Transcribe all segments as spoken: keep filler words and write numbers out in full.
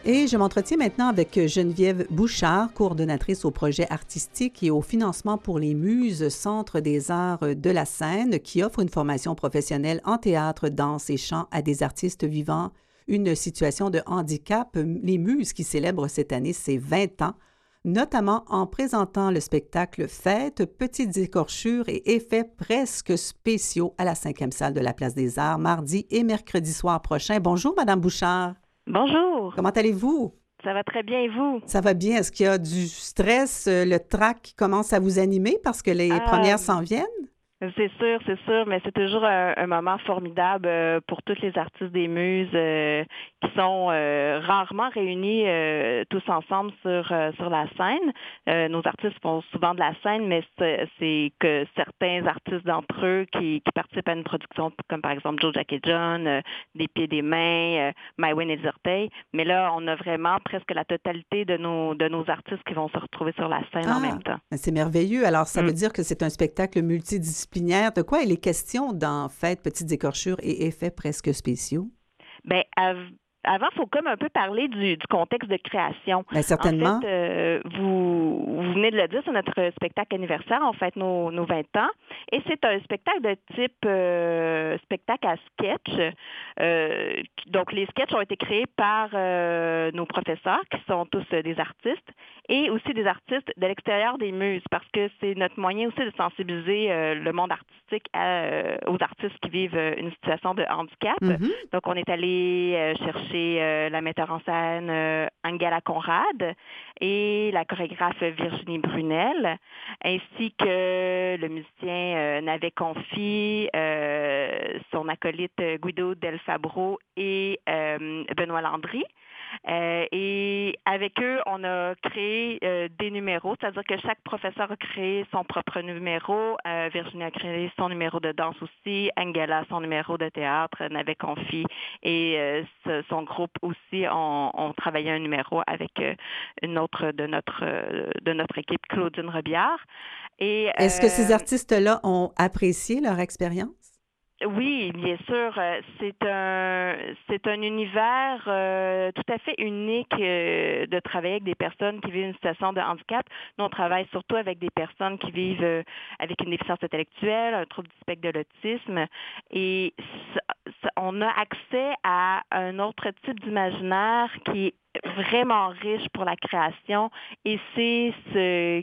Et je m'entretiens maintenant avec Geneviève Bouchard, coordonnatrice au projet artistique et au financement pour les Muses, Centre des arts de la scène, qui offre une formation professionnelle en théâtre, danse et chant à des artistes vivant une situation de handicap. Les Muses qui célèbrent cette année ses vingt ans, notamment en présentant le spectacle Fêtes, petites écorchures et effets presque spéciaux à la cinquième salle de la Place des Arts, mardi et mercredi soir prochain. Bonjour, Madame Bouchard. Bonjour. Comment allez-vous? Ça va très bien, et vous? Ça va bien. Est-ce qu'il y a du stress, euh, le trac qui commence à vous animer parce que les Ah, premières s'en viennent? c'est sûr, c'est sûr, mais c'est toujours un, un moment formidable euh, pour tous les artistes des Muses euh, qui sont euh, rarement réunis euh, tous ensemble sur euh, sur la scène. Euh, nos artistes font souvent de la scène, mais c'est, c'est que certains artistes d'entre eux qui, qui participent à une production, comme par exemple Joe Jack et John, euh, Des pieds des mains, euh, Maïwen et les orteils. Mais là, on a vraiment presque la totalité de nos de nos artistes qui vont se retrouver sur la scène Ah, en même temps. c'est merveilleux. Alors, ça Mm. veut dire que c'est un spectacle multidisciplinaire. De quoi il est question dans Fêtes, petites écorchures et effets presque spéciaux? Ben, av- avant, il faut comme un peu parler du, du contexte de création. Bien, En fait, certainement. euh, vous, vous venez de le dire, c'est notre spectacle anniversaire, on fête nos, nos vingt ans. Et c'est un spectacle de type euh, spectacle à sketch. Euh, donc, les sketchs ont été créés par euh, nos professeurs, qui sont tous euh, des artistes, et aussi des artistes de l'extérieur des Muses, parce que c'est notre moyen aussi de sensibiliser euh, le monde artistique à, euh, aux artistes qui vivent euh, une situation de handicap. Mhm. Donc, on est allé euh, chercher euh, la metteur en scène euh, Angela Conrad et la chorégraphe Virginie Brunel, ainsi que le musicien euh, Navet Confi, euh, son acolyte Guido Del Fabro et euh, Benoît Landry. Euh, et avec eux, on a créé euh, des numéros, c'est-à-dire que chaque professeur a créé son propre numéro. Euh, Virginie a créé son numéro de danse aussi, Angela son numéro de théâtre, Navet Confi et euh, ce- son groupe aussi ont, ont travaillé un numéro avec euh, une autre de notre euh, de notre équipe, Claudine Robillard. Et Est-ce que ces euh, artistes-là ont apprécié leur expérience? Oui, bien sûr. euh, C'est un c'est un univers euh, tout à fait unique euh, de travailler avec des personnes qui vivent une situation de handicap. Nous, on travaille surtout avec des personnes qui vivent euh, avec une déficience intellectuelle, un trouble du spectre de l'autisme, et ça- ça- on a accès à un autre type d'imaginaire qui est vraiment riche pour la création, et c'est ce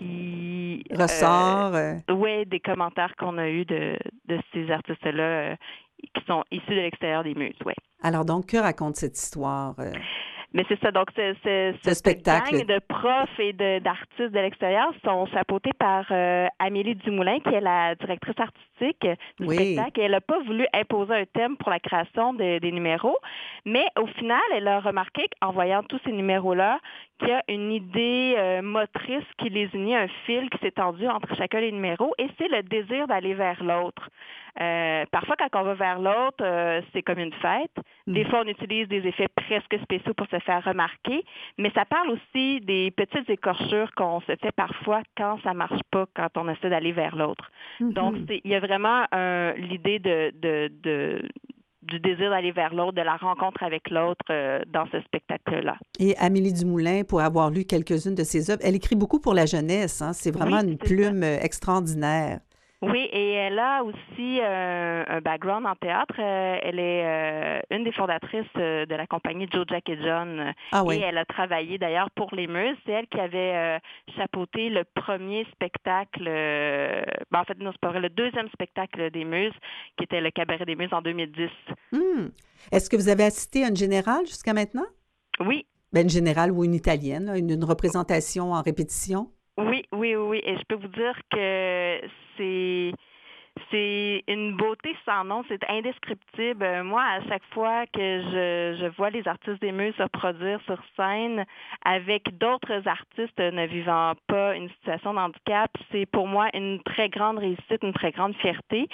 qui euh, Ressort? euh, ouais, des commentaires qu'on a eus de, de ces artistes-là euh, qui sont issus de l'extérieur des Muses, ouais. Alors donc, que raconte cette histoire, euh, Mais c'est ça, donc c'est, c'est- ce cette spectacle? gang de profs et de, d'artistes de l'extérieur sont chapeautés par euh, Amélie Dumoulin, qui est la directrice artistique du Oui. spectacle. Et elle n'a pas voulu imposer un thème pour la création de- des numéros, mais au final, elle a remarqué qu'en voyant tous ces numéros-là, qu'il y a une idée euh, motrice qui les unit, un fil qui s'est tendu entre chacun des numéros, et c'est le désir d'aller vers l'autre. Euh, parfois, quand on va vers l'autre, euh, c'est comme une fête. Des Mm. fois, on utilise des effets presque spéciaux pour se faire remarquer, mais ça parle aussi des petites écorchures qu'on se fait parfois quand ça marche pas, quand on essaie d'aller vers l'autre. Donc, Mhm. c'est, il y a vraiment euh, l'idée de, de, de du désir d'aller vers l'autre, de la rencontre avec l'autre euh, dans ce spectacle-là. Et Amélie Dumoulin, pour avoir lu quelques-unes de ses œuvres, elle écrit beaucoup pour la jeunesse, hein? C'est vraiment Oui, une c'est ça. plume euh, extraordinaire. Oui, et elle a aussi euh, un background en théâtre. Euh, elle est euh, une des fondatrices euh, de la compagnie Joe Jack et John, euh, Ah et oui. elle a travaillé d'ailleurs pour les Muses. C'est elle qui avait euh, chapeauté le premier spectacle, euh, ben, en fait, non, c'est pas vrai, le deuxième spectacle des Muses, qui était le Cabaret des Muses en deux mille dix. Hmm. Est-ce que vous avez assisté à une générale jusqu'à maintenant? Oui, Ben, une générale ou une italienne, là, une, une représentation en répétition? oui, oui, oui, oui. Et je peux vous dire que c'est c'est une beauté sans nom, c'est indescriptible. Euh, Moi, à chaque fois que je, je vois les artistes des Muses se produire sur scène avec d'autres artistes ne vivant pas une situation de handicap, c'est pour moi une très grande réussite, une très grande fierté,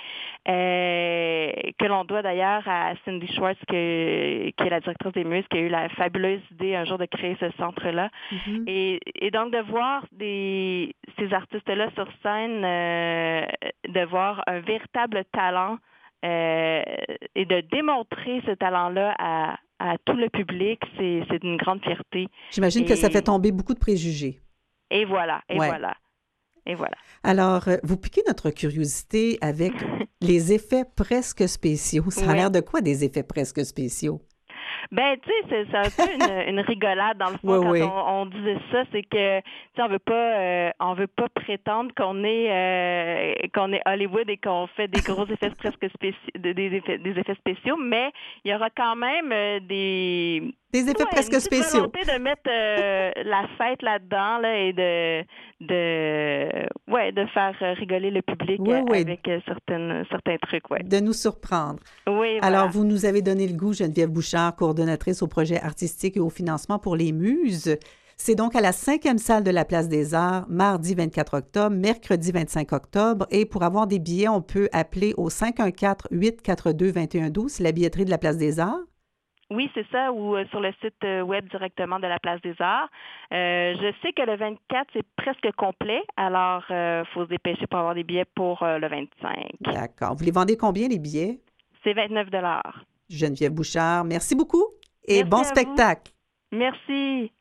euh, que l'on doit d'ailleurs à Cindy Schwartz, que- qui est la directrice des Muses, qui a eu la fabuleuse idée un jour de créer ce centre-là. Mhm. Et, et donc de voir des, ces artistes-là sur scène, euh, de voir un véritable talent euh, et de démontrer ce talent-là à, à tout le public, c'est, c'est une grande fierté. J'imagine et, que ça fait tomber beaucoup de préjugés. Et voilà, et ouais. voilà, et voilà. Alors, vous piquez notre curiosité avec les effets presque spéciaux. Ça a oui. l'air de quoi, des effets presque spéciaux? Ben, tu sais, c'est, c'est un peu une, une rigolade dans le fond oui, quand oui. On, on disait ça, c'est que tu sais, on veut pas, euh, on veut pas prétendre qu'on est, euh, qu'on est Hollywood et qu'on fait des gros effets presque spéciaux, des, des, effets, des effets spéciaux, mais il y aura quand même euh, des Des effets ouais, presque une spéciaux. volonté de mettre euh, la fête là-dedans là, et de, de, ouais, de faire rigoler le public oui, oui. avec certaines, certains trucs. Ouais. De nous surprendre. Oui, Alors, voilà. vous nous avez donné le goût, Geneviève Bouchard, coordonnatrice au projet artistique et au financement pour les Muses. C'est donc à la cinquième salle de la Place des Arts, mardi vingt-quatre octobre, mercredi vingt-cinq octobre. Et pour avoir des billets, on peut appeler au cinq un quatre, huit quatre deux, deux un un deux. C'est la billetterie de la Place des Arts. Oui, c'est ça, ou euh, sur le site web directement de la Place des Arts. Euh, je sais que le vingt-quatre, c'est presque complet, alors il euh, faut se dépêcher pour avoir des billets pour euh, le vingt-cinq. D'accord. Vous les vendez combien, les billets? C'est vingt-neuf dollars. Geneviève Bouchard, merci beaucoup et merci bon spectacle. Vous. Merci.